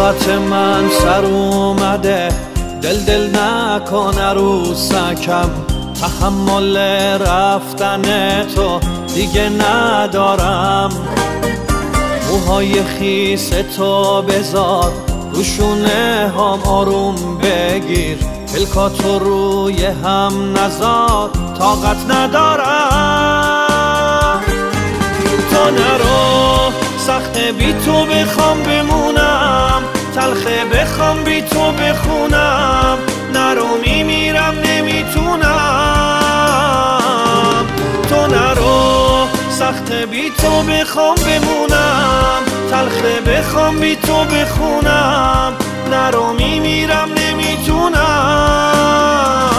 طاقت من سر اومده، دل نکن عروسکم، تحمل رفتن تو دیگه ندارم. موهای خیس تو بذار روشونه هم آروم بگیر، پلکاتو روی هم نذار طاقت ندارم. تو نرو سخته بی تو بخوام بمونم، تلخه بخوام بی تو بخونم، نرو میمیرم نمیتونم. تو نرو سخته بی تو بخوام بمونم، تلخه بخوام بی تو بخونم، نرو میمیرم نمیتونم.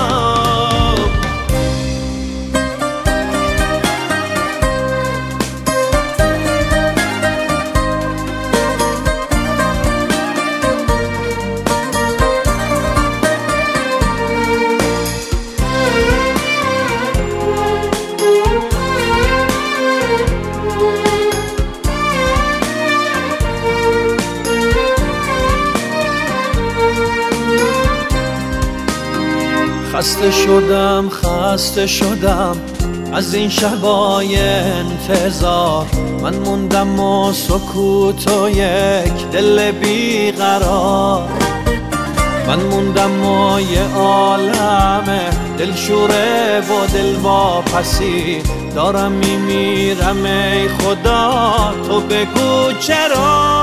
خسته شدم از این شبای انتظار، من موندم و سکوت و یک دل بیقرار. من موندم و یه عالم دلشوره و دل واپسی، دارم میمیرم ای خدا تو بگو چرا.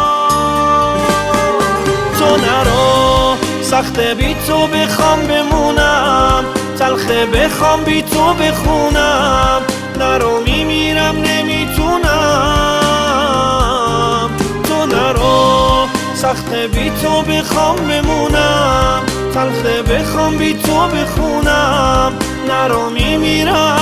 تو نرو سخته بی تو بخوام بمونم، تلخه بخوام بی تو بخونم، نرو میمیرم نمیتونم. تو نرو سخته بی تو بخوام بمونم، تلخه بخوام بی تو بخونم، نرو میمیرم